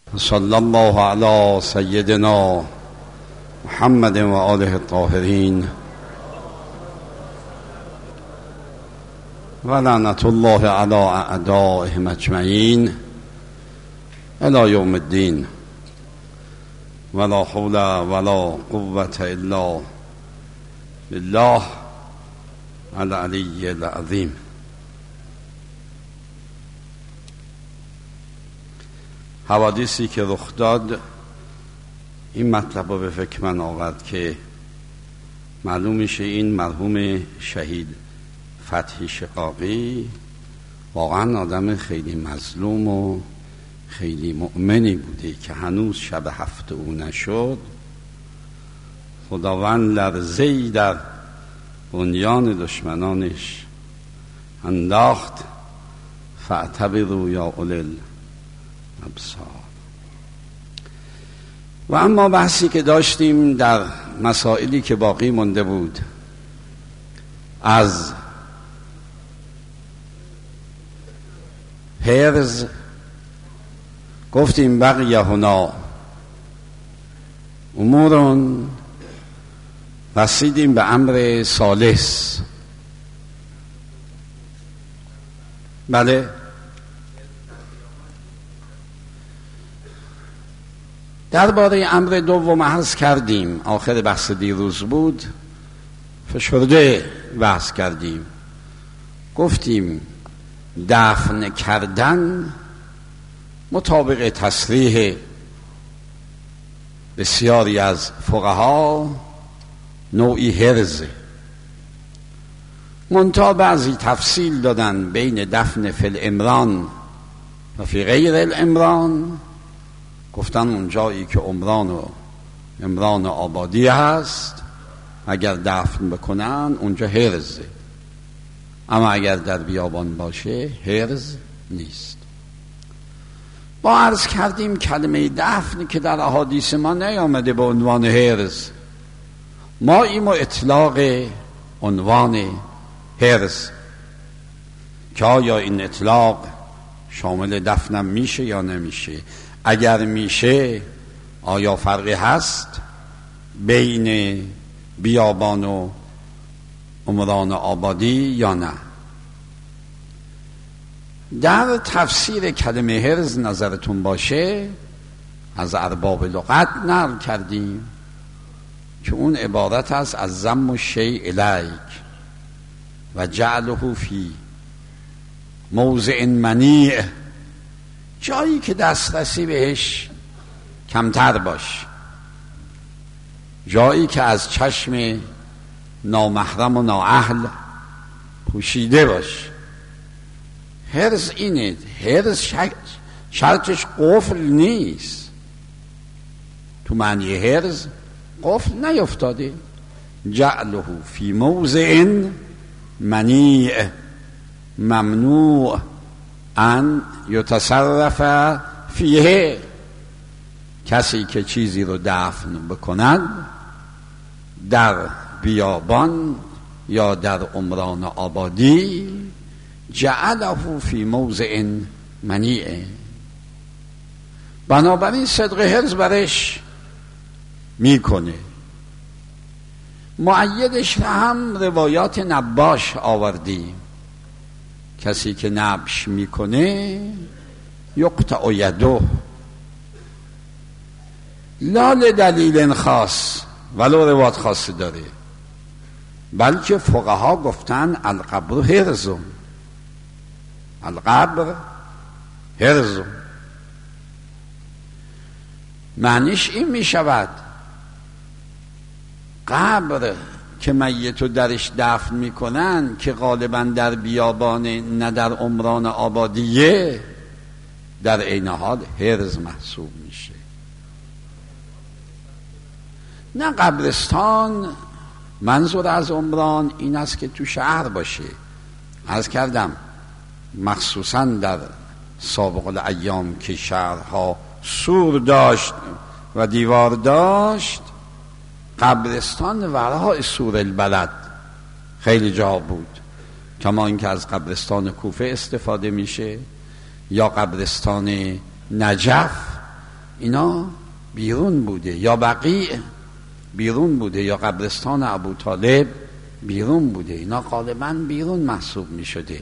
صلی الله علی سیدنا محمد و آله الطاهرین و لعنت الله علی اعدائهم اجمعین الی یوم الدین ولا حول ولا قوة الا بالله العلی العظیم. حوادثی که رخ داد این مطلب رو به فکر من آورد که معلوم میشه این مرحوم شهید فتحی شقاقی واقعا آدم خیلی مظلوم و خیلی مؤمنی بوده که هنوز شب هفت او نشد خداوند لرزه‌ای در بنیان دشمنانش انداخت. فاعتبروا یا اولی الابصار. و اما بحثی که داشتیم در مسائلی که باقی مونده بود از حرز گفتیم بقی هنا امورون، رسیدیم به امر ثالث. بله درباره امر دوم عرض کردیم، آخر بحث دیروز بود، فشرده بحث کردیم. گفتیم دفن کردن مطابق تصریح بسیاری از فقها نوعی حرزه، منتها بعضی تفصیل دادن بین دفن فی الامران و فی غیر الامران. گفتن اون جایی که امران و آبادی هست اگر دفن بکنن اونجا حرزه، اما اگر در بیابان باشه حرز نیست. با عرض کردیم کلمه دفن که در احادیث ما نیامده به عنوان حرز، ما ایم و اطلاق عنوان حرز که آیا این اطلاق شامل دفنم میشه یا نمیشه. اگر میشه آیا فرقی هست بین بیابان و عمران آبادی یا نه. در تفسیر کلمه حرز نظرتون باشه از ارباب لغت نقل کردیم که اون عبارت است از ضم الشیء الیک و جعله فی موضع منیع، جایی که دسترسی بهش کمتر باش، جایی که از چشم نامحرم و نااهل پوشیده باش. حرز اینه، حرز شرطش قفل نیست، تو معنی حرز قفل نیفتاده. جعله فی موضع منیع ممنوع ان یتصرف فیه، کسی که چیزی رو دفن بکند در بیابان یا در عمران آبادی جعله فی موضع منیع، بنابراین صدق حرز برش میکنه. مؤیدش هم روایات نباش آوردیم، کسی که نبش میکنه یقطع یده لا لدلیل خاص، ولو روایت خاصی داره، بلکه فقها گفتن القبر حرزم، القبر حرزم. معنیش این میشود قبر که میتو درش دفن میکنن که غالبا در بیابان نه در عمران آبادیه، در عین حال حرز محسوب میشه. نه قبرستان منظور از عمران این است که تو شهر باشه. عرض کردم مخصوصا در سابق الایام که شهرها سور داشت و دیوار داشت، قبرستان ورای سور البلد خیلی جا بود، کما اینکه از قبرستان کوفه استفاده میشه یا قبرستان نجف اینا بیرون بوده، یا بقیع بیرون بوده، یا قبرستان ابوطالب بیرون بوده، اینا غالبا بیرون محسوب می شده.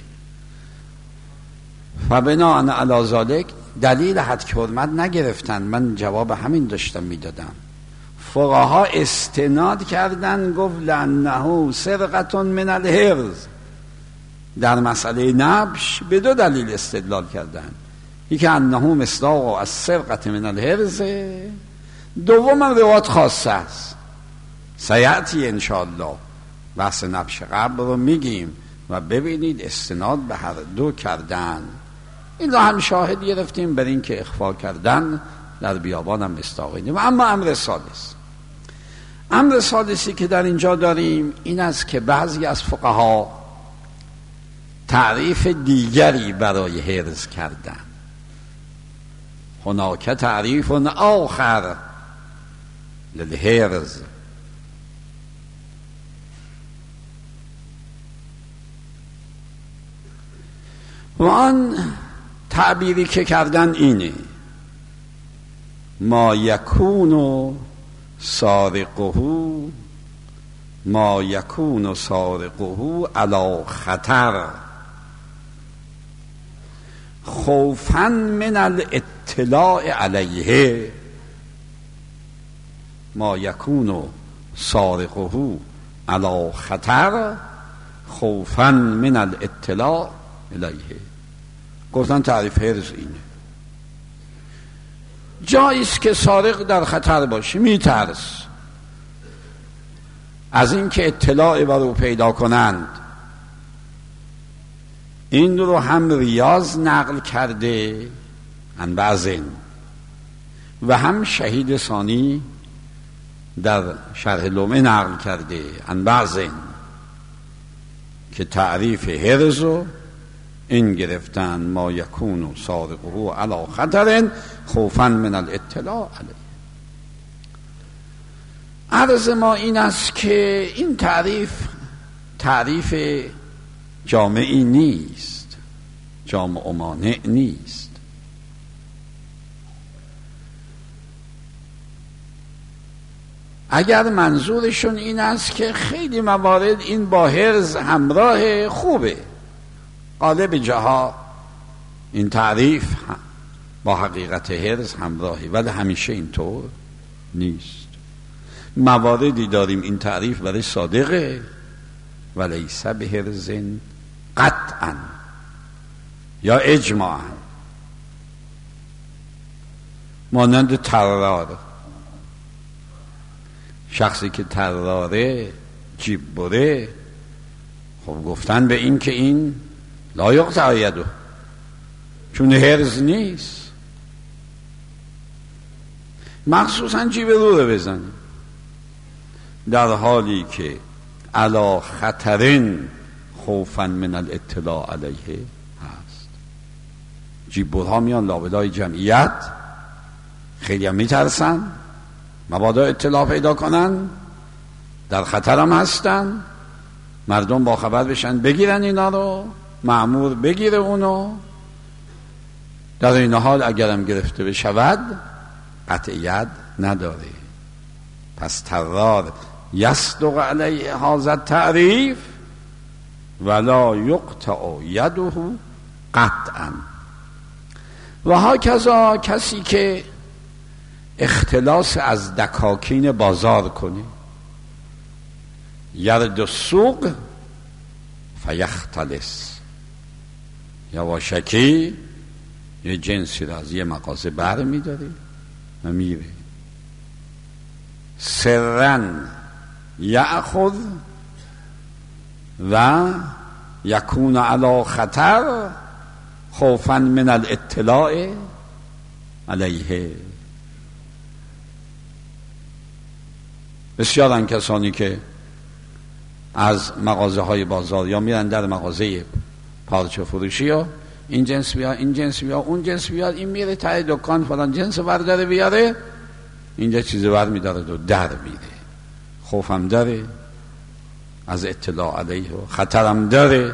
و بناء علی ذلک دلیل حد حرمت نگرفتن. من جواب همین داشتم میدادم. فقها استناد کردن، گفت لانه سرقة من الحرز. در مسئله نبش به دو دلیل استدلال کردن، یکی انه مصداق از سرقة من الحرز، دوم روایت خاصه است. سیأتی انشاءالله بحث نبش قبر رو میگیم و ببینید استناد به هر دو کردن. این را هم شاهد گرفتیم بر این که اخفا کردن در بیابان هم مستاقینه. و اما امر سادسی که در اینجا داریم این است که بعضی از فقها تعریف دیگری برای حرز کردن. هناک تعریف آخر للحرز. و آن تعبیری که کردن اینه: ما یکون سارقه علی خطر خوفا من الاطلاع علیه. ما یکون سارقه علی خطر خوفا من الاطلاع علیه. گفتن تعریف حرز اینه. جاییست که سارق در خطر باشه، میترس از این که اطلاع بر او پیدا کنند. این رو هم ریاض نقل کرده عن بعضین و هم شهید ثانی در شرح لمعه نقل کرده عن بعضین که تعریف حرز رو این گرفتن: ما یکون سارقه علی خطر خوفا من الاطلاع علیه. عرض ما این است که این تعریف جامعی نیست، جامع و مانع نیست. اگر منظورشون این است که خیلی موارد این با حرز همراه، خوبه. غالب جاها این تعریف با حقیقت حرز همراهی، ولی همیشه اینطور نیست. مواردی داریم این تعریف برای صادقه ولیس به حرز قطعا یا اجماعا. مانند طرار، شخصی که طراره جیب بره، خب گفتن به این که این لا یقطع یده، چون حرز نیست، مخصوصا جیب رو بزنه، در حالی که علی خطرین خوفا من الاطلاع علیه هست. جیب برها میان لابلای جمعیت، خیلی هم میترسن مبادا اطلاع پیدا کنن، در خطر هم هستن، مردم با خبر بشن بگیرن اینا رو، مأمور بگیره اونو. در این حال اگرم گرفته بشود قطعیت نداره. پس طرار یصدق علیه هذا تعریف ولا یقطع یده قطعا. و هاکذا کسی که اختلاس از دکاکین بازار کنه، یرد السوق فیختلس، یواشکی یه جنسی را از یه مغازه بر میداره و میره، سرن یأخذ و یکون علی خطر خوفا من الاطلاع علیه. بسیارن کسانی که از مغازه های بازار یا میرن در مغازه پارچه فروشی ها، این جنس بیار، این جنس بیار، اون جنس بیار، این میره ته دکان فلان جنس برداره بیاره، اینجا چیز بر میداره و در میره. خوفم داره از اطلاع علیه و خطرم داره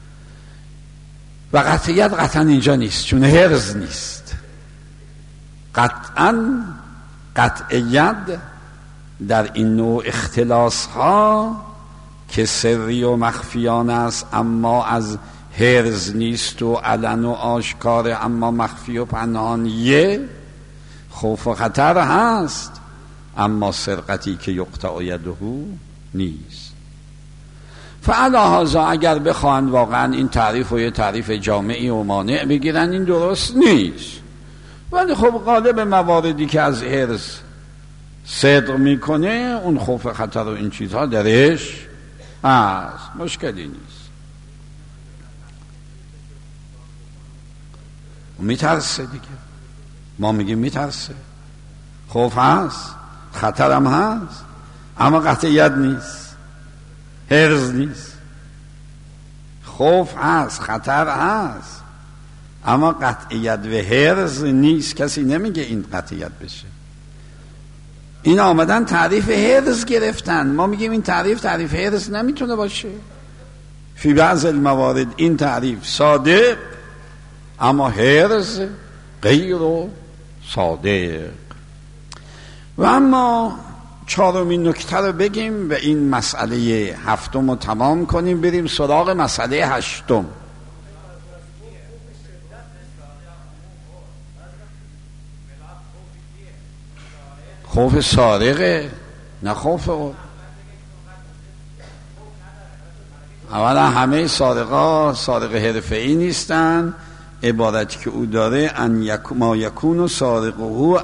و قطعیت قطعا اینجا نیست، چون حرز نیست. قطعاً قطعیت در این نوع اختلاس ها که سری و مخفیانه است اما از حرز نیست و علن و آشکار اما مخفی و پنهانیه، خوف و خطر هست اما سرقتی که یقطع یده نیست. فعلی هذا اگر بخواهند واقعا این تعریف و یه تعریف جامعی و مانع بگیرن این درست نیست، ولی خب غالب مواردی که از حرز صدق میکنه اون خوف خطر و این چیزها درش هست، مشکلی نیست. میترسه دیگه، ما میگیم میترسه، خوف هست، خطرم هست اما قطعیت نیست، حرز نیست. خوف هست، خطر هست اما قطعیت و حرز نیست. کسی نمیگه این قطعیت بشه. این آمدن تعریف حرز گرفتن، ما میگیم این تعریف حرز نمیتونه باشه. فی بعض الموارد این تعریف صادق اما حرز غیر و صادق. و اما چهارمین نکته رو بگیم و این مسئله هفتم رو تمام کنیم، بریم سراغ مسئله هشتم. خوف سارقه نه خوف او. اولا همه سارق حرفه‌ای نیستن، عبارتی که او داره ان ما یکون سارقه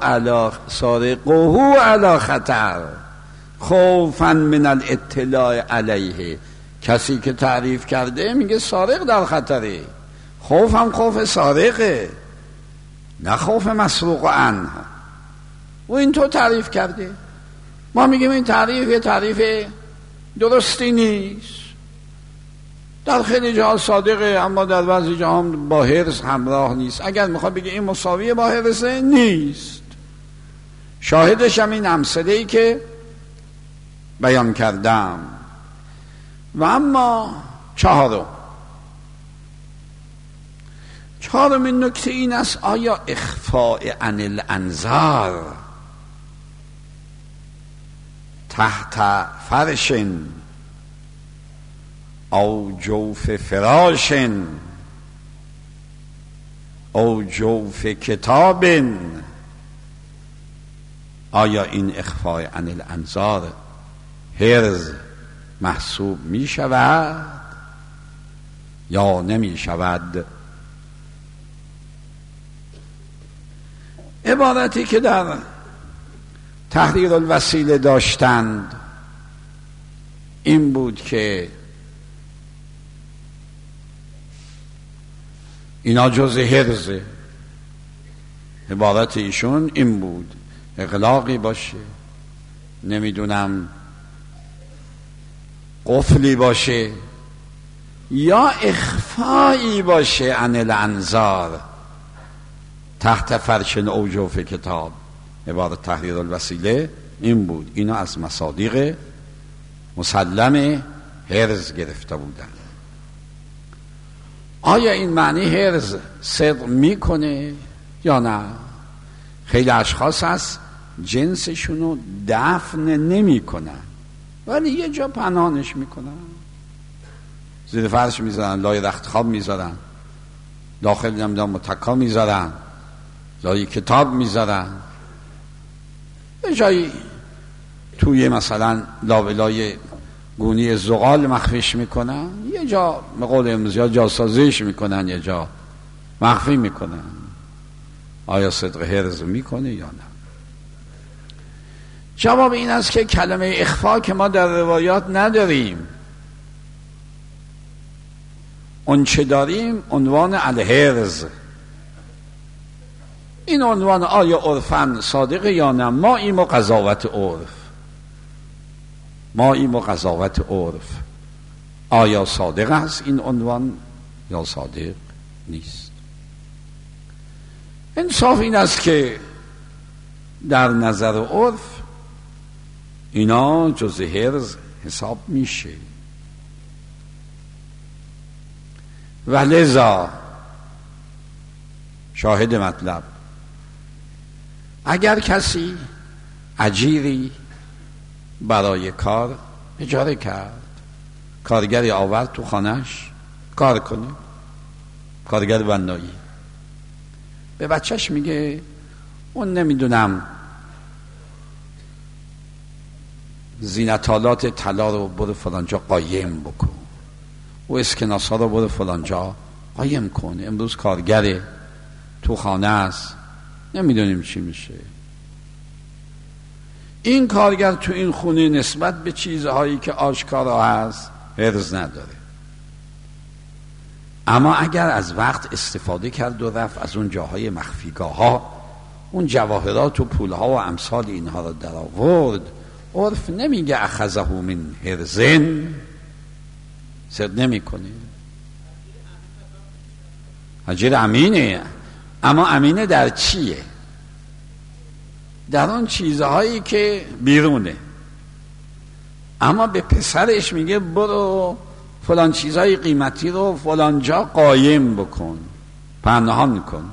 علی خطر خوفا من الاطلاع علیه. کسی که تعریف کرده میگه سارق در خطره، خوف هم خوف سارقه نه خوف مسروق عنه. و این تو تعریف کرده، ما میگیم این تعریف یه تعریف درستی نیست. در خیلی جاها صادقه اما در بعضی جاها با حرص همراه نیست. اگر میخواد بگه این مساوی با حرصه نیست. شاهدش هم این امثله‌ای که بیان کردم. و اما چهارمین نکته این است آیا اخفاء عن الانظار تحت فرش او جوف فراش او جوف کتاب، آیا این اخفاء عن الانظار حرز محسوب می شود یا نمی شود؟ عبارتی که در تحریر الوسیله داشتند این بود که اینا جز حرزه. عبارت ایشون این بود اغلاقی باشه، نمیدونم قفلی باشه یا اخفایی باشه عن الانظار تحت فرش او جوف کتاب. عبارت تحریر الوسیله این بود. اینا از مصادیق مسلم حرز گرفته بودن. آیا این معنی حرز صدق میکنه یا نه؟ خیلی اشخاص هست جنسشونو دفن نمی کنن ولی یه جا پنهانش میکنن، زیر فرش میذارن، لای رخت خواب میذارن، داخل نمیدونم متکا میذارن، لای کتاب میذارن، یه جایی توی مثلا لابلای گونی زغال مخفیش میکنن، یه جا به قول امروزی ها جاسازیش میکنن، یه جا مخفی میکنن. آیا صدق حرز میکنه یا نه؟ جواب این است که کلمه اخفا که ما در روایات نداریم، اون چه داریم عنوان الحرز. این عنوان آیا عرفاً صادقه یا نه؟ ما این و قضاوت عرف، آیا صادق است این عنوان یا صادق نیست؟ انصاف این است که در نظر عرف اینا جز حرز حساب میشه و لذا شاهد مطلب اگر کسی اجیری برای کار اجاره کرد، کارگری آورد تو خانهش کار کنه، کارگر بنایی، به بچهش میگه اون نمیدونم زینتالات طلا رو برو فلانجا قایم بکن، و اسکناس ها رو برو فلانجا قایم کن، امروز کارگره تو خانه است، نمیدونیم چی میشه. این کارگر تو این خونه نسبت به چیزهایی که آشکارا هست حرص نداره، اما اگر از وقت استفاده کرد و رفت از اون جاهای مخفیگاه ها اون جواهرات و پولها و امثال اینها رو در آورد، عرف نمیگه اخذه من حرزن، صد نمی کنه، اجیر امینه. اما امینه در چیه؟ در اون چیزهایی که بیرونه. اما به پسرش میگه برو فلان چیزهای قیمتی رو فلان جا قایم بکن، پنهان کن.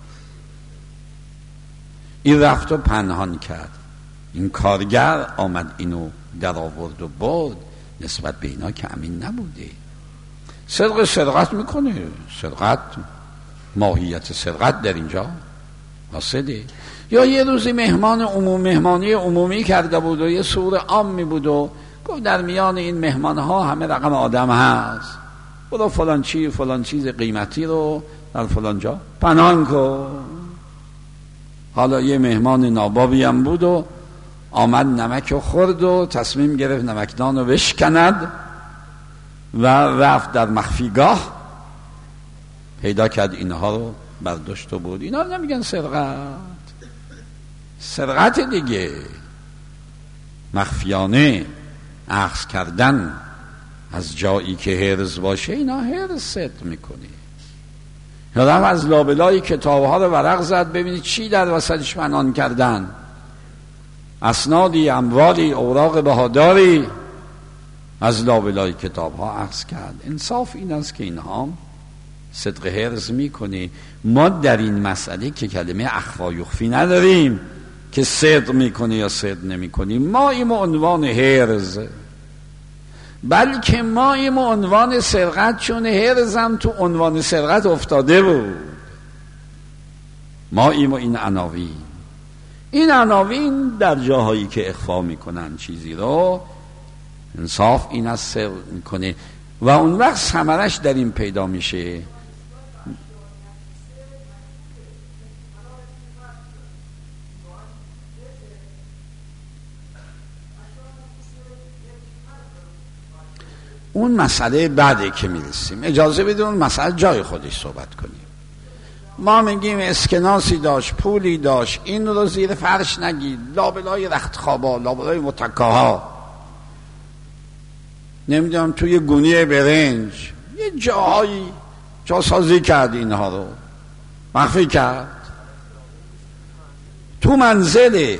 این رفت و پنهان کرد، این کارگر آمد اینو در آورد و برد، نسبت به اینا که امین نبوده. سرقت میکنه، سرقت ماهیت سرقت در اینجا واسده. یا یه روزی مهمانی عمومی کرده بود و یه سور عامی بود و گفت در میان این مهمانها همه رقم آدم هست، برو فلان چیز قیمتی رو در فلان جا پنهان کن. حالا یه مهمان نابابی هم بود و آمد نمک رو خورد و تصمیم گرفت نمکدان رو بشکند و رفت در مخفیگاه، پیدا کرد اینها رو برداشت و بود. اینا نمیگن سرقت دیگه، مخفیانه اخذ کردن از جایی که حرز باشه، اینا حرز ست میکنه. یادم از لابلای کتابها رو ورق زد ببینید چی در وسطش پنهان کردن، اسنادی، اموالی، اوراق بهاداری از لابلای کتابها اخذ کرد. انصاف این است که اینها صدق حرز میکنه. ما در این مسئله که کلمه اخفا یخفی نداریم که صدق میکنه یا صدق نمیکنیم، ما این عنوان حرز، بلکه ما این عنوان سرقت، چون حرزم تو عنوان سرقت افتاده بود، ما این عناوین در جاهایی که اخفا میکنن چیزی رو، انصاف این از سرقت میکنه و اون وقت ثمرش در این پیدا میشه. اون مسئله بعده که میرسیم، اجازه بدون اون مسئله جای خودش صحبت کنیم. ما میگیم اسکناسی داشت، پولی داشت، این رو زیر فرش نگید، لابلای رختخوابا، لابلای متکاها، نمیدونم توی گونی برنج، یه جاهایی جاسازی کرد، اینها رو مخفی کرد. تو منزل،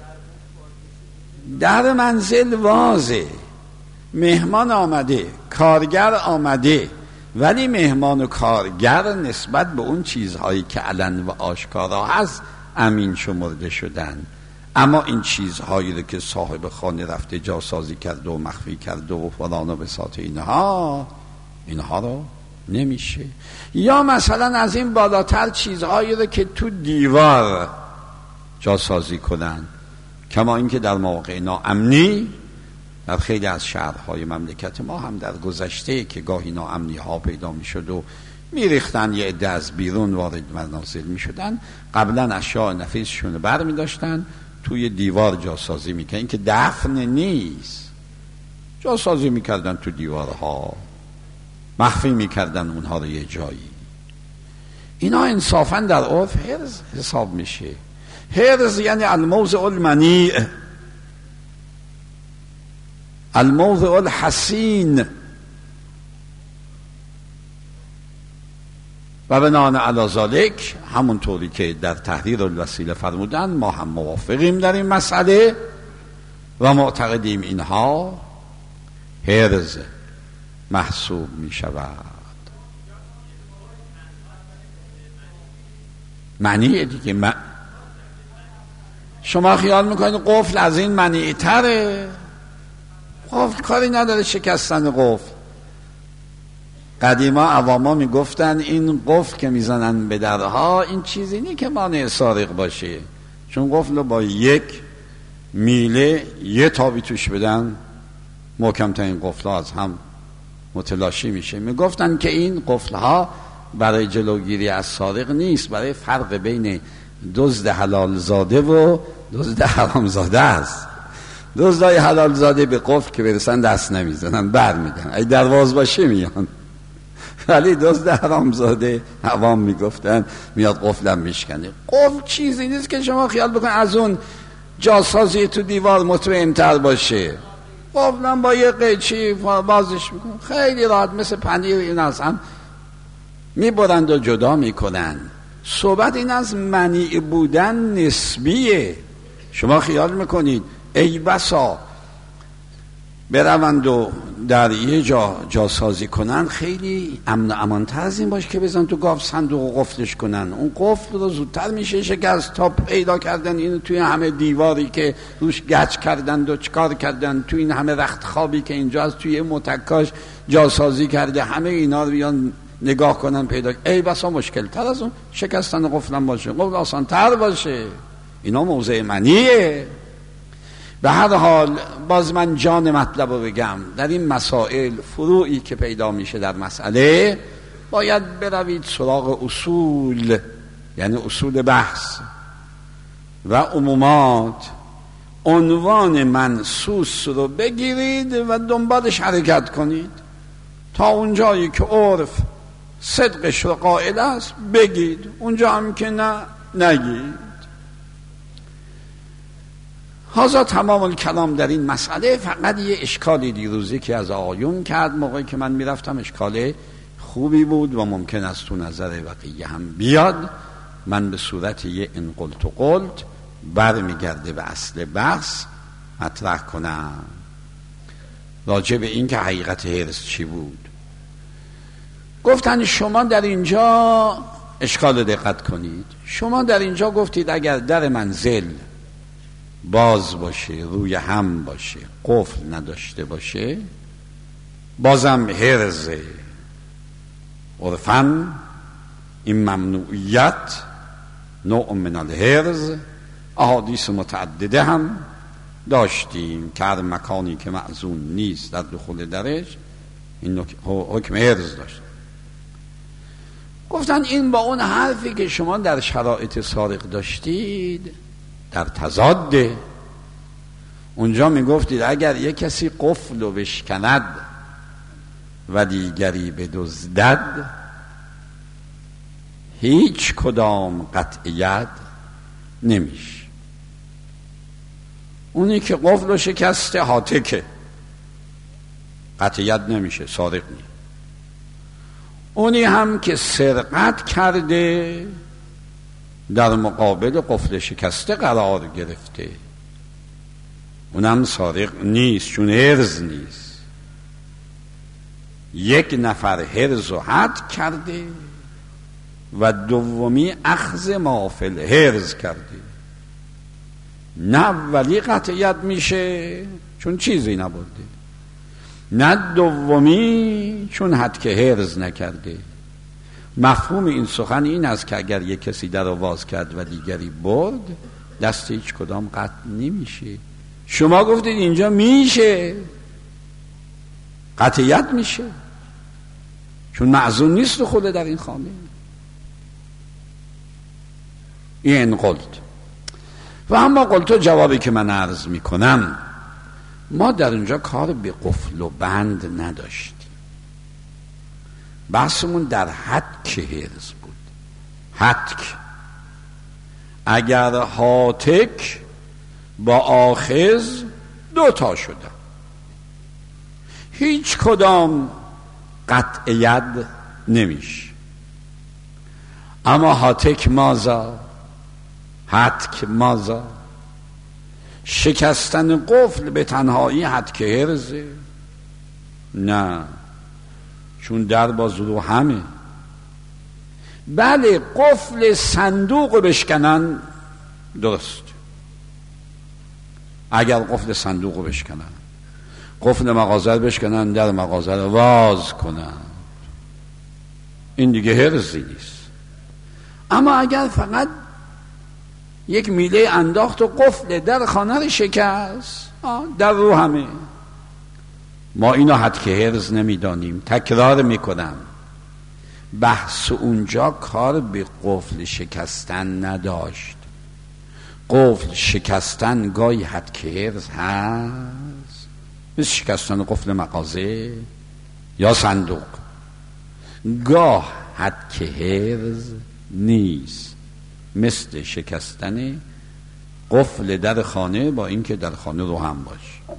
در منزل وازه، مهمان آمده، کارگر آمده، ولی مهمان و کارگر نسبت به اون چیزهایی که علن و آشکارا هست امین شمرده شدن. اما این چیزهایی رو که صاحب خانه رفته جاسازی کرد و مخفی کرد و فلان و بساط اینها رو نمیشه. یا مثلا از این بالاتر چیزهایی رو که تو دیوار جاسازی کنن، کما اینکه در مواقع ناامنی در خیلی از شهرهای مملکت ما هم در گذشته که گاهی ناامنی ها پیدا می شد و می ریختن، یه عده از بیرون وارد منازل می شدن، قبلا اشیاء نفیسشون بر می داشتن توی دیوار جاسازی می کردن. این که دفن نیست، جاسازی می کردن تو دیوارها، مخفی می کردن اونها رو یه جایی. اینا انصافا در عرف حرز حساب میشه. حرز یعنی الموضع المنیع، الموضع الحسین، و بناء علی ذلک همونطوری که در تحریر الوسیله فرمودن ما هم موافقیم در این مسئله و معتقدیم اینها حرز محسوب می شود. معنی دیگه شما خیال میکنید قفل از این منیع‌تره؟ قفل کاری نداره شکستن قفل. قدیما عواما میگفتن این قفل که میزنن به درها این چیزی نیست که مانع سارق باشه، چون قفل رو با یک میله یه تابی توش بدن محکم‌ترین قفل‌ها از هم متلاشی میشه. میگفتن که این قفل‌ها برای جلوگیری از سارق نیست، برای فرق بین دزد حلال زاده و دزد حرام زاده است. دزدای حلال زاده به قفل که برسن دست نمیزنن، بر میدن، اگه درواز باشه میان. ولی دزد حرام زاده عوام میگفتن میاد قفلم میشکنه. قفل چیزی نیست که شما خیال بکن از اون جاسازی تو دیوار مطمئن‌تر باشه. قفلم با یه قیچی بازش میکن خیلی راحت، مثل پنیر این از هم میبرند و جدا میکنن. صحبت این از منیع بودن نسبیه. شما خیال میکنید ای بسا بروند و در یه جا جاسازی کنن خیلی امن و امان‌تر از این باشه که بزن تو گاف صندوق و قفلش کنن. اون قفل رو زودتر میشه شکست تا پیدا کردن اینو توی همه دیواری که روش گچ کردن و چکار کردن، توی این همه رخت خوابی که اینجا از توی متکاش جاسازی کرده، همه اینا رو بیان نگاه کنن پیدا. ای بسا مشکل تر از اون شکستن قفلم باشه، قفل آسان تر باشه. اینا موضع منیه. به هر حال باز من جان مطلب رو بگم، در این مسائل فروعی که پیدا میشه در مسئله باید بروید سراغ اصول، یعنی اصول بحث و عمومات. عنوان منصوص رو بگیرید و دنبالش حرکت کنید تا اونجایی که عرف صدقش رو قائل است بگید، اونجا هم که نه نگید. هذا تمام الکلام در این مسئله. فقط یه اشکالی دیروزی که از آیون کرد موقعی که من میرفتم، اشکال خوبی بود و ممکن است تو نظر بقیه هم بیاد. من به صورت یه ان قلت و قلت برمیگرده به اصل بحث مطرح کنم راجع به این که حقیقت حرص چی بود. گفتن شما در اینجا اشکال دقت کنید، شما در اینجا گفتید اگر در منزل باز باشه، روی هم باشه، قفل نداشته باشه، بازم حرزه. عرفاً این ممنوعیت نوع من الحرز احادیث متعدده هم داشتیم که هر مکانی که معزون نیست در دخول درش این حکم حرز داشت. گفتن این با اون حرفی که شما در شرایط سارق داشتید در تضاده. اونجا میگفتید اگر یک کسی قفل رو بشکند و دیگری بدزدد هیچ کدام قطعیت نمیشه. اونی که قفل رو شکسته هاتکه، قطعیت نمیشه، سارق نیست. اونی هم که سرقت کرده در مقابل قفل شکسته قرار گرفته، اونم سارق نیست، چون حرز نیست. یک نفر حرز و حد کرده و دومی اخذ ما فی الحرز کرده. نه ولی قطعیت میشه چون چیزی نبرده، نه دومی چون حد که حرز نکرده. مفهوم این سخن این است که اگر یک کسی در رو باز کرد و دیگری برد دست هیچ کدام قطع نمیشه. شما گفتید اینجا میشه، قطعیت میشه چون معزون نیست و خود در این خانه. این قلت. و اما قلت جوابی که من عرض میکنم، ما در اونجا کار به قفل و بند نداشتیم. بحثمون در حدک حرز بود. حدک اگر هاتک با آخذ دوتا شدن هیچ کدام قطعیت نمیشه. اما هاتک مازا، حدک مازا، شکستن قفل به تنهایی حدک حرزه؟ نه، چون در باز رو همه. بله قفل صندوق بشکنن درست، اگر قفل صندوق رو بشکنن، قفل مغازه رو بشکنن، در مغازه رو باز کنن، این دیگه حرزی نیست. اما اگر فقط یک میله انداخت و قفل در خانه رو شکست، در رو همه. ما اینو حد که حرز نمیدانیم. تکرار میکنم، بحث اونجا کار به قفل شکستن نداشت. قفل شکستن گاهی حد که حرز هست، مثل شکستن قفل مغازه یا صندوق. گاه حد که حرز نیست، مثل شکستن قفل در خانه، با اینکه در خانه رو هم باشه.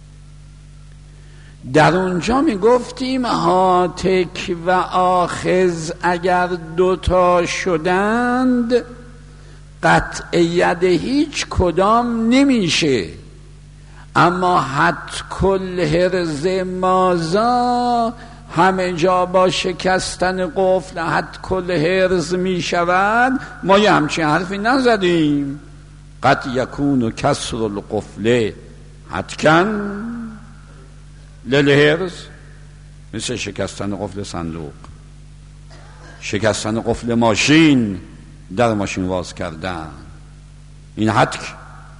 در اونجا می گفتیم هاتک و آخذ اگر دوتا شدند قطع ید هیچ کدام نمیشه، اما حد کل هرز مازا همه جا با شکستن قفل حد کل هرز می شود. ما یه همچین حرفی نزدیم. قد یکون و کسر القفل حتکن للهرز، مثل شکستن قفل صندوق، شکستن قفل ماشین، در ماشین باز کردن، این حتک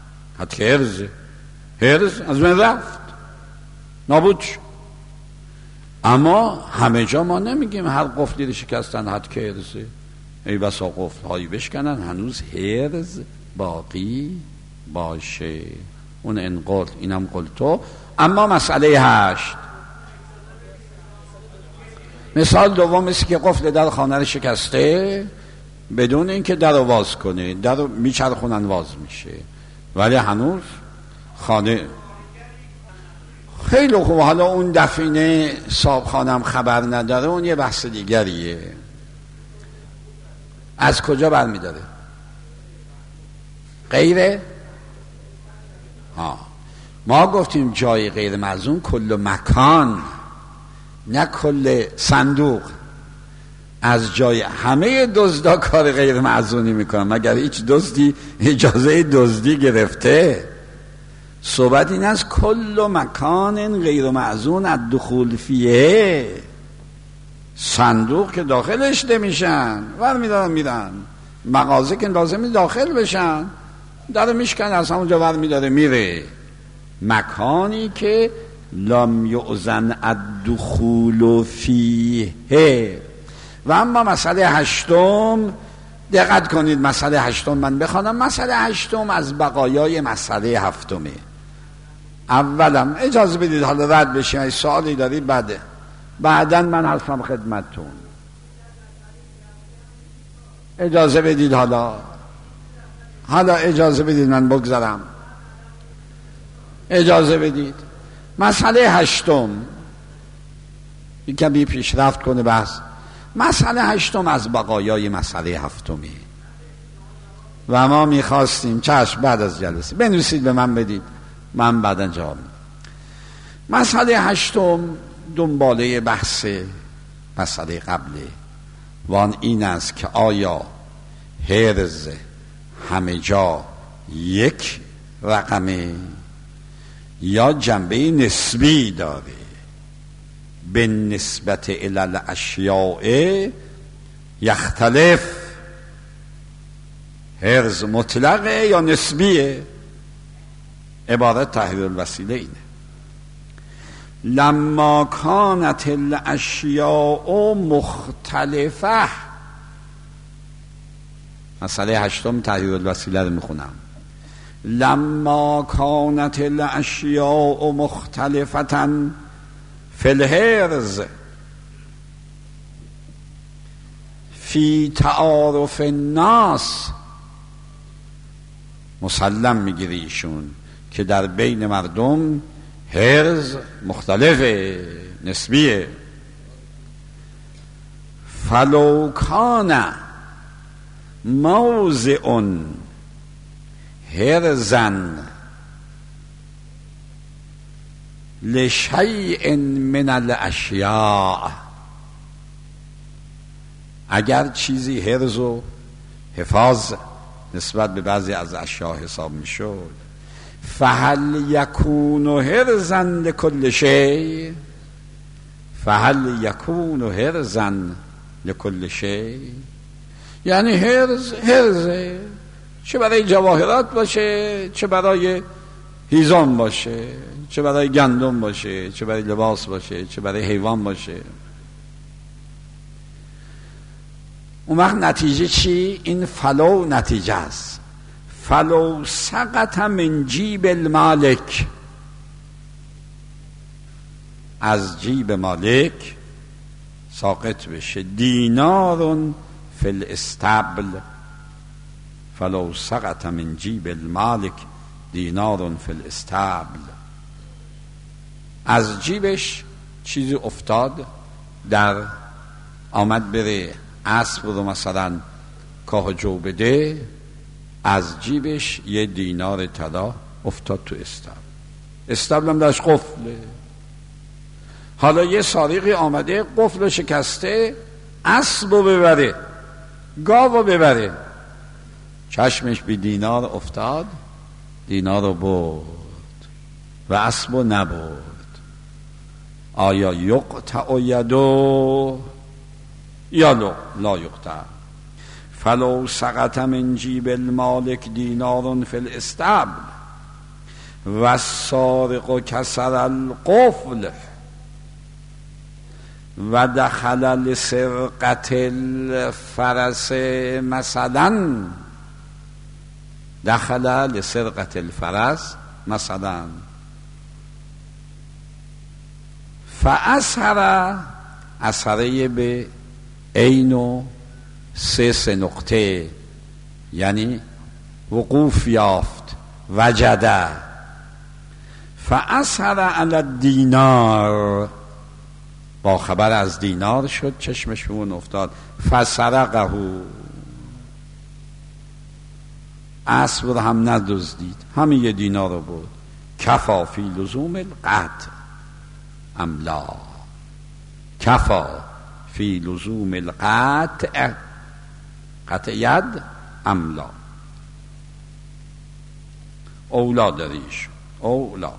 هرز از من رفت، نابود شد. اما همه جا ما نمیگیم هر قفلی رو شکستن حتک هرزه. ای بسا قفل هایی بشکنن هنوز هرز باقی باشه. اون انقل اینم قلتو. اما مسئله 8، مثال دوم است که قفل در خانه رو شکسته بدون اینکه در رو باز کنه، در رو میچرخونن واز میشه، ولی هنوز خانه خیلی خوب. حالا اون دفینه صاحب خانم خبر نداره، اون یه بحث دیگریه. از کجا برمیداره؟ غیره؟ ما گفتیم جای غیر معزون کل مکان، نه کل صندوق. از جای همه دزدا کار غیر معزونی میکنن، مگر هیچ دزدی اجازه دزدی گرفته؟ صحبت این از کل مکان غیر معزون الدخول فیه. صندوق که داخلش نمیشن ور میدارن، مغازه که لازمی داخل بشن در میشکن، از همونجا ور میداره میره. مکانی که لم یؤذن الدخول فیه. و اما مسئله 8، دقت کنید، مسئله 8 من بخوانم. مسئله 8 از بقایای مسئله 7. اولم اجازه بدید حالا رد بشیم، اگه سوالی دارید بعداً من حرفم خدمتتون. اجازه بدید حالا اجازه بدید من بگذارم. اجازه بدید. مسئله 8 کمی پیشرفت کنه بحث. مسئله 8 از بقایای مسئله 7 و ما میخواستیم چشم بعد از جلسه بنویسید به من بدید، من بعدا جواب میدم. مسئله 8 دنباله بحث مسئله قبله و آن این است که آیا حرز همه جا یک رقمه یا جنبه نسبی داره؟ به نسبت الی الاشیاء یختلف. حرز مطلقه یا نسبیه؟ عبارت تحریر الوسیله اینه. لما کانت الاشیاء مختلفه. مسئله 8 تحریر الوسیله رو میخونم. لما کانت الاشیاء مختلفة فی الحرز فی تعارف الناس. مسلم میگیره ایشون که در بین مردم حرز مختلفه، نسبیه. فلو کان موضع حرزن لشیء من الاشیاء. اگر چیزی حرز و حفاظ نسبت به بعضی از اشیاء حساب میشد، فهل یکون هرزا لکل شیء، فهل یکون هرزا لکل شیء، یعنی هرزه، چه برای جواهرات باشه، چه برای هیزم باشه، چه برای گندم باشه، چه برای لباس باشه، چه برای حیوان باشه. اون وقت نتیجه چی؟ این فلو نتیجه است. فلو سقط من جیب المالک، از جیب مالک ساقط بشه، دینار فی الاستبل، فلو سقط من جیب المالک دینار فی الاستبل، از جیبش چیزی افتاد، در آمد بره اسب رو مثلا کاه جو بده، از جیبش یه دینار طلا افتاد تو استبل، استبل هم داشت قفله. حالا یه سارقی آمده قفل شکسته، اسب رو ببره، گاو رو ببره، چشمش به دینار افتاد، دینار رو برد و اسب رو نبرد. آیا یقطع یدو یا لا یقطع؟ فلو سقط من جیب المالک دینار فی الاستبل و السارق کسر القفل و دخل لسرقت الفرس مثلا، دخل لسرقت الفرس مثلا فاثر، اثره به عین و سه نقطه، یعنی وقوف یافت، وجده، فاثر علی الدینار، با خبر از دینار شد، چشمش به اون افتاد، فسرقه، اسب رو هم ندزدید، همین یه دینار رو بود. کفا فی لزوم القطع ام لا، کفا فی لزوم القطع، قطع ید ام لا، اولا داریش، اولا.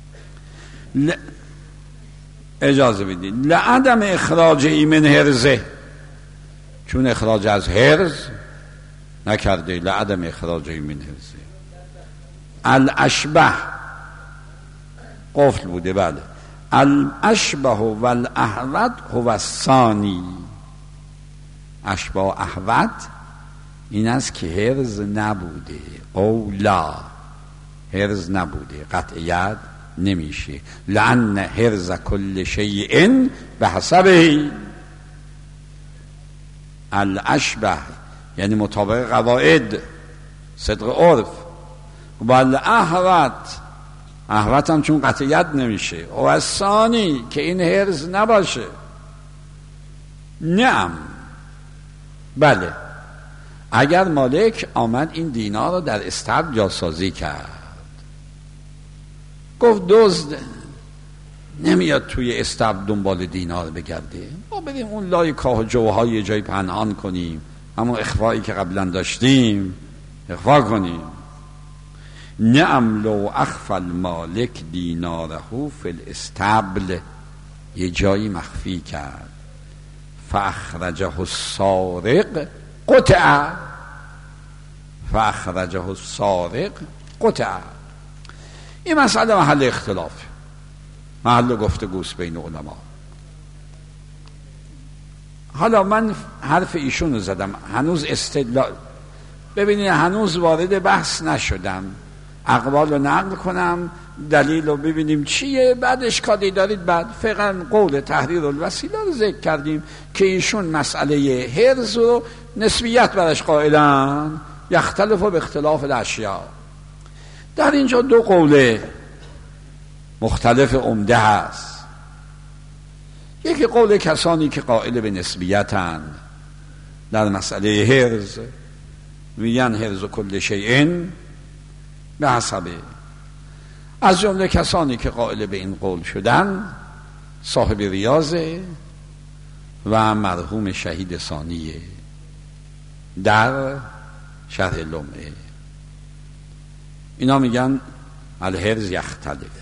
اجازه بدید، لعدم اخراج من هرزه، چون اخراج از هرز نکرده، لعدم اخراج من هرزه. الاشبه قفل بوده، بله. الاشبه و الاحوط هو الثانی، اشبه و احوط این است که هرز نبوده، اولا هرز نبوده، قطع ید نمیشه، لأن هرز کل شیء بحسبه. الاشبه یعنی مطابق قواعد، صدق عرف. و الاحوط، احوط هم چون قطع ید نمیشه، و الثانی که این هرز نباشه. نعم، بله، اگر مالک آمد این دینار رو در استبل جاسازی کرد، گفت دزد نمیاد توی استبل دنبال دینار بگرده، ما بریم اون لای کاه جوهای یه جای پنهان کنیم، همون اخفایی که قبلا داشتیم اخفا کنیم. نعم لو اخفى المالک دیناره فی الاستبل، یه جایی مخفی کرد، فاخرجه السارق قطع، فاخرجه السارق قطع. این مسئله محل اختلاف، محل گفتگوست بین علما. حالا من حرف ایشون رو زدم، هنوز استدلال، ببینید هنوز وارد بحث نشدم، اقوال رو نقل کنم، دلیل رو ببینیم چیه، بعد اشکالی دارید بعد. فقط قول تحریر الوسیله رو ذکر کردیم که ایشون مسئله هرز رو نسبیت برش قائلن، یختلف به اختلاف الاشیاء. در اینجا دو قوله مختلف عمده هست. یکی قول کسانی که قائل به نسبیتند در مسئله هرز، میگن هرز کل شیء به حسبه. از جمله کسانی که قائل به این قول شدن صاحب ریاضه و مرحوم شهید ثانیه در شرح لمعه. اینا میگن الحرز یختلف.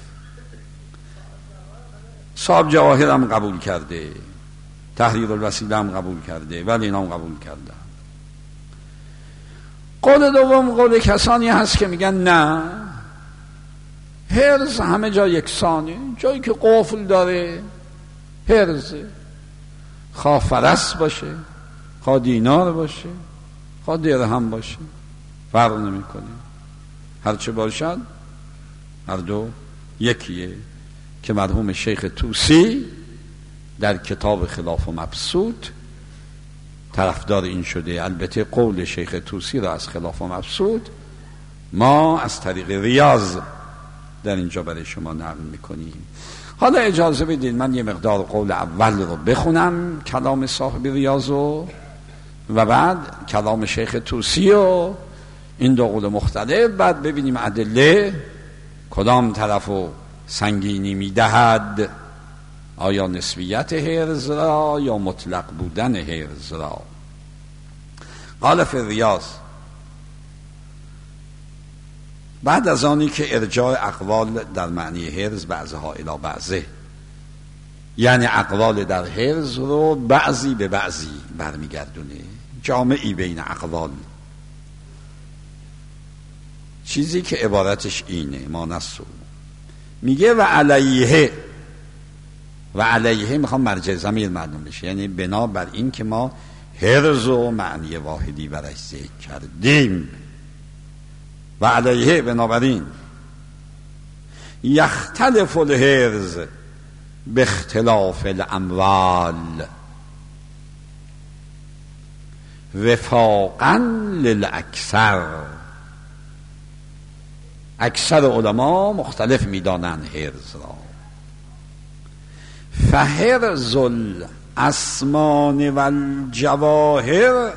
صاحب جواهر هم قبول کرده، تحریر الوسیله هم قبول کرده، ولی اینا هم قبول کردن. قول دوم قول کسانی هست که میگن نه، حرز همه جا یکسانه، جایی که قفل داره حرزه، خواه فرس باشه، خواه دینار باشه، خواه درهم باشه، فرق نمیکنه، هرچه باشد هر دو یکیه. که مرحوم شیخ طوسی در کتاب خلاف و مبسوط طرفدار این شده. البته قول شیخ طوسی را از خلاف و مبسوط ما از طریق ریاض در اینجا برای شما نقل میکنیم. حالا اجازه بدید من یه مقدار قول اول رو بخونم، کلام صاحب ریاض و بعد کلام شیخ طوسی و این دو قول مختلف، بعد ببینیم ادله کدام طرفو سنگینی میدهد، آیا نسبیت حرز را یا مطلق بودن حرز را. قال فی ریاض، بعد از آنی که ارجاع اقوال در معنی حرز بعضها الی بعضه، یعنی اقوال در حرز رو بعضی به بعضی برمیگردونه، جامعی بین اقوال، چیزی که عبارتش اینه ما نسو میگه و علیه میخوام مرجع ضمیر معلوم بشه، یعنی بنابر این که ما حرز و معنی واحدی برش ذکر کردیم، و علیه بنابراین یختلف الحرز به اختلاف الاموال وفاقا للاکثر. اکثر علما مختلف میدانند حرز را. فحرز الاسمان والجواهر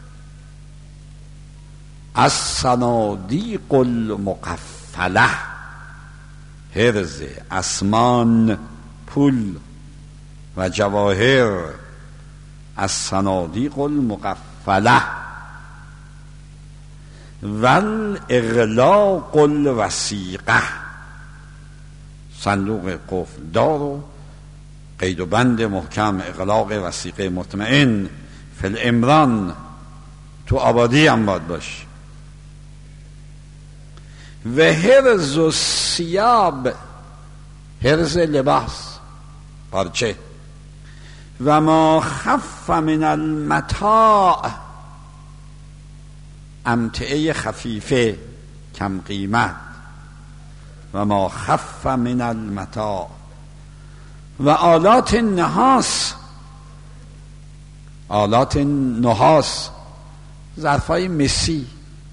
الصنادیق المقفله. حرز اسمان پول و جواهر الصنادیق المقفله والاغلاق الوثیقه. صندوق قفل دار و قید و بند محکم، اغلاق وثیقه مطمئن. فی الامران تو آبادی هم باید باش. و حرز الثیاب، حرز لباس پارچه. و ما خف من المتاع، امتعه خفیفه کم قیمت. و ما خف من المتاع. و آلات نحاس، آلات نحاس ظرفای مسی.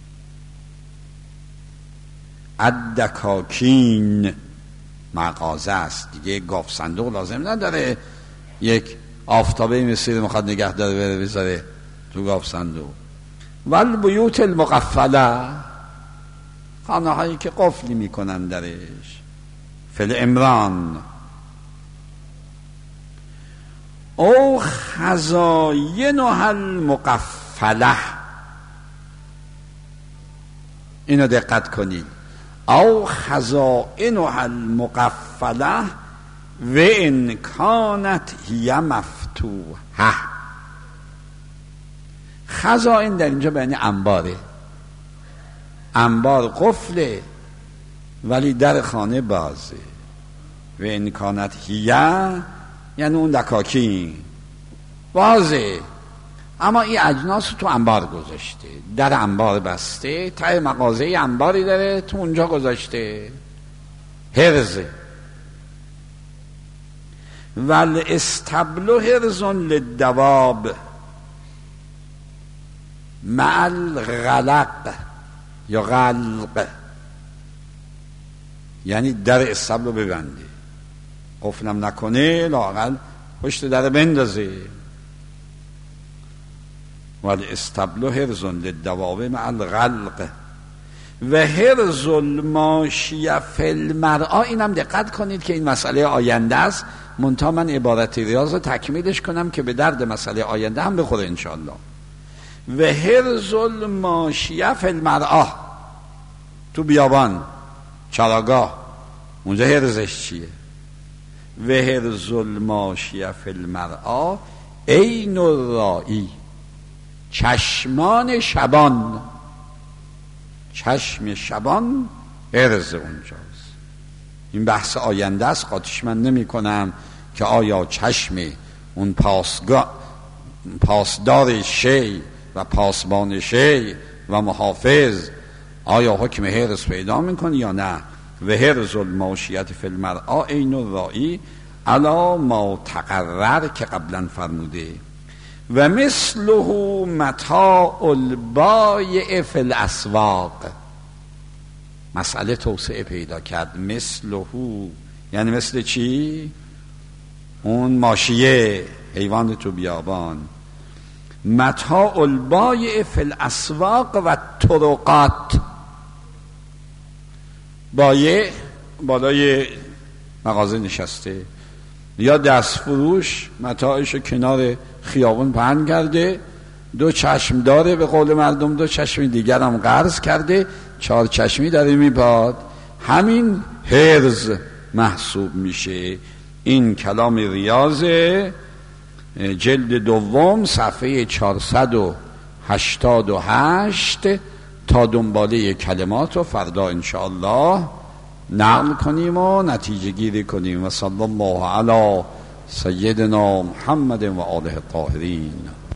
الدکاکین مغازه است دیگه، گاف صندوق لازم نداره یک آفتابه مسی رو میخواد نگه داره بره بذاره تو گاف صندوق. والبیوت المقفله، خانه هایی که قفلی میکنن درش. فی الامران او خزاینها المقفله. اینو دقت کنید، او خزائنها المقفله و ان کانت هی مفتوحه. خزائن در اینجا یعنی انباره، انبار قفله ولی در خانه بازه. و ان کانت هی یعنی اون دکاکین بازه، اما این اجناس تو انبار گذاشته، در انبار بسته، ته مغازه انباری داره تو اونجا گذاشته، حرزه. والاستبل حرز للدواب مع الغلق یا غلق، یعنی در استبل ببنده، قفلم نکنه، لااقل پشت در بندازه. والاستبل حرز للدواب مع الغلق و حرز الماشیه فی المرعا. اینم دقت کنید که این مسئله آینده است، منتها من عبارت ریاض رو تکمیلش کنم که به درد مسئله آینده هم بخوره انشاءالله. و حرز الماشیه فی المرعا، تو بیابان چراگاه. اونجا حرزش چیه؟ و حرز الماشیه فی المرعا عین الرائی، چشمان شبان. چشم شبان حرز اونجاست. این بحث آینده است، قاطیش من نمی کنم که آیا چشم اون پاسدار شی و پاسبان شی و محافظ آیا حکم حرز پیدا میکنه یا نه. و حرز الماشیت فی المرعا عین الرائی علی ما تقرر که قبلا فرموده. و مثله متاع البایع فی الاسواق. مسئله توسعه پیدا کرد. مثله یعنی مثل چی؟ اون ماشیه، حیوان تو بیابان. متاع البایع فی الاسواق و طرقات. بایع بالای مغازه نشسته یا دست فروش متاعش کنار خیابون پهن کرده، دو چشم داره، به قول مردم دو چشم دیگر هم قرض کرده، چهار چشمی داره میباد. همین حرز محسوب میشه. این کلام ریاض جلد دوم صفحه 488 تا دنباله کلمات رو فردا انشاءالله نقل کنیم و نتیجه گیری کنیم. و صلی الله علی سیدنا محمد و آله الطاهرین.